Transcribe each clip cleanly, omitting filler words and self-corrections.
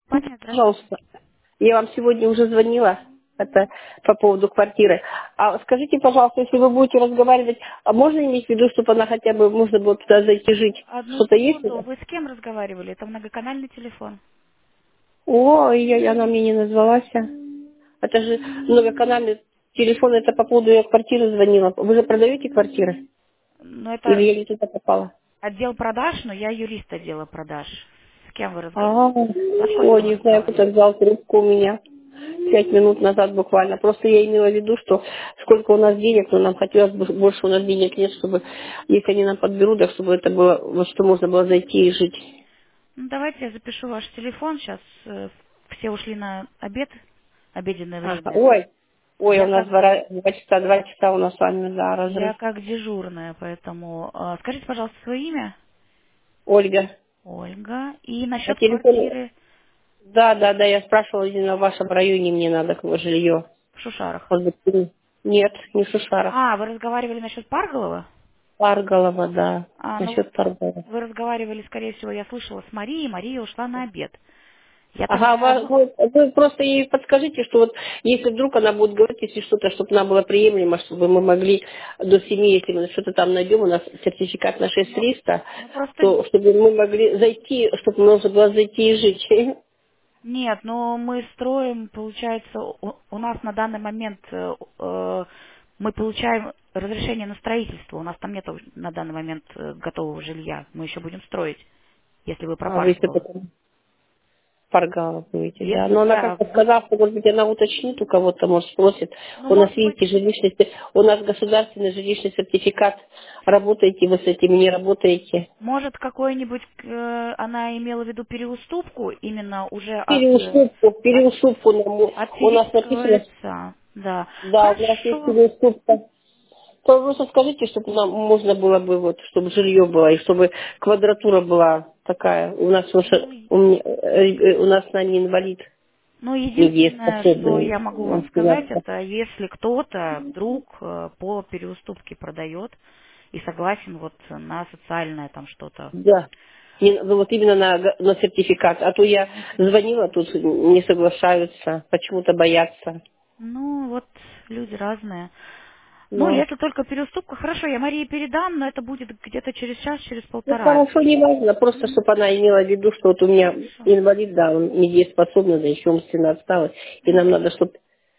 Паня, здравствуйте. Пожалуйста, я вам сегодня уже звонила, это по поводу квартиры. А скажите, пожалуйста, если вы будете разговаривать, а можно иметь в виду, чтобы она хотя бы, можно было туда зайти жить? Одну Что-то есть? секунду. Вы с кем разговаривали? Это многоканальный телефон. О, она мне не назвалась. Это же многоканальный телефон, это по поводу ее квартиры звонила. Вы же продаете квартиры? Ну, Или это я не туда попала? отдел продаж, но я юрист отдела продаж. С кем вы А, разговаривали? Насколько ой, вы не знаю, кто-то разговаривали? взял трубку у меня 5 минут назад буквально. Просто я имела в виду, что сколько у нас денег, но нам хотелось бы больше у нас денег нет, чтобы, если они нам подберут, так чтобы это было, вот что можно было зайти и жить. Ну, давайте я запишу ваш телефон. Сейчас все ушли на обед, обеденное Ага. время. Ой, у Я нас как 2 часа у нас с вами, да, я разрыв. как дежурная, поэтому скажите, пожалуйста, свое имя. Ольга, Ольга. И а насчет телефон, квартиры да, я спрашивала, именно в вашем районе мне надо жилье. в Шушарах. Может быть, нет, не в Шушарах. А, вы разговаривали насчет Парголова? Парголова, да, Ну, насчет Парголова. вы разговаривали, скорее всего, я слышала с Марией, Мария ушла на обед. Я Ага, тогда, ну, вы просто ей подскажите, что вот если вдруг она будет говорить, если что-то, чтобы нам было приемлемо, чтобы мы могли до 7, если мы что-то там найдем, у нас сертификат на ну, 6300, ну просто то чтобы мы могли зайти, чтобы можно было зайти и жить. нет, но мы строим, получается, у нас на данный момент мы получаем разрешение на строительство. У нас там нет на данный момент готового жилья. Мы еще будем строить, если вы А вы если пропаргивала. потом Паргала будете, да. Если Но она я, как-то сказала, что, может быть, она уточнит у кого-то, может, спросит. ну, У нас, может быть, видите, у нас государственный жилищный сертификат. Работаете вы с этим, не работаете. может какой-нибудь, она имела в виду переуступку именно уже от Переуступку от у нас физического написано, лица, да. да, у нас есть Хорошо. переуступка. То просто скажите, чтобы нам можно было бы, вот, чтобы жилье было, и чтобы квадратура была такая. У нас Ну, у нас на не инвалид, ну, единственное, что недееспособный. я могу вам Он сказать, связка. это если кто-то вдруг по переуступке продает и согласен вот на социальное там что-то. Да. Ну вот именно на сертификат. А то я звонила, тут не соглашаются, почему-то боятся. Ну, вот люди разные. Ну, Но если только переуступка, хорошо, я Марии передам, но это будет где-то через час, через ну, полтора. хорошо, не важно, просто чтобы она имела в виду, что вот у меня Хорошо. инвалид, да, он недееспособный, да еще умственно отсталый, и нам надо, чтобы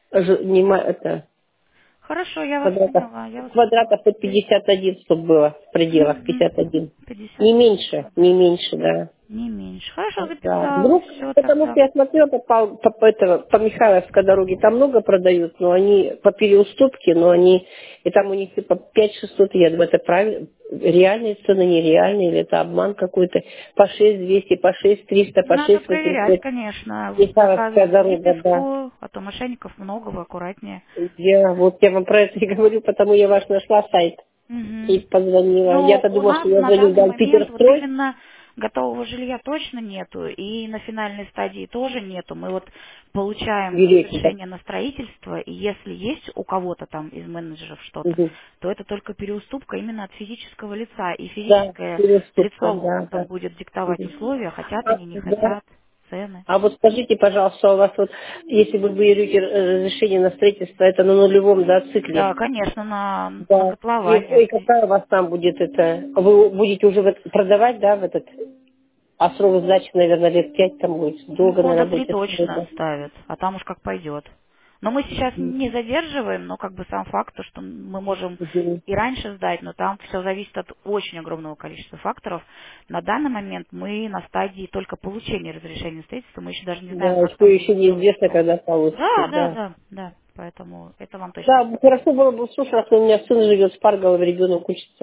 это Хорошо, я вас квадратов, поняла, я вас поняла. квадратов под 51, чтобы было в пределах Угу. 51. 50 Не квадратов. меньше, да. Не меньше. Хорошо, Да. записала. Вдруг, Все потому тогда. что я смотрела по Михайловской дороге, там много продают, но они по переуступке, но они, и там у них типа 5-600, я думаю, это правильно, реальные цены, нереальные, или это обман какой-то, по 6200, по 6300, по Надо 6 проверять, 800, конечно. Михайловская Заказывать дорога, да. выписку, а то мошенников много, вы аккуратнее. Я вам про это и говорю, потому я ваш нашла сайт и Мгм. позвонила. Ну, Я-то у думала, нас что я на звоню в данный момент вот Питерстрой, именно готового жилья точно нету, и на финальной стадии тоже нету. Мы вот получаем Веретников. разрешение на строительство, и если есть у кого-то там из менеджеров что-то, Мгм. то это только переуступка именно от физического лица, и Да, физическое переступка, лицо да, там да. будет диктовать Мгм. условия, хотят А, они, не да. хотят, цены. А вот скажите, пожалуйста, у вас вот, если вы берете разрешение на строительство, это на нулевом, да, Да, цикле? конечно, на Да. котловане. И какая у вас там будет это? Вы будете уже продавать, да, в этот? А срок сдачи, наверное, лет 5 там будет. Ну, Долго, года наверное, 3 будет. точно Да. ставят, а там уж как пойдет. Но мы сейчас Мгм. не задерживаем, но как бы сам факт, то, что мы можем Мгм. и раньше сдать, но там все зависит от очень огромного количества факторов. На данный момент мы на стадии только получения разрешения на строительство, мы еще даже не знаем, Да, как там еще будет делать неизвестно, снос. когда получится, Да, да, да. да, да, поэтому это вам точно Да, скажу. хорошо было бы услышать, раз у меня сын живет в Парголове, ребенок учится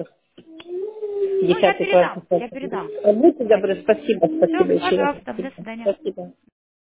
в Ну, 10 классе. я передам, Будьте давайте. добры, спасибо, Все, спасибо еще раз. пожалуйста, до Спасибо. свидания. Спасибо.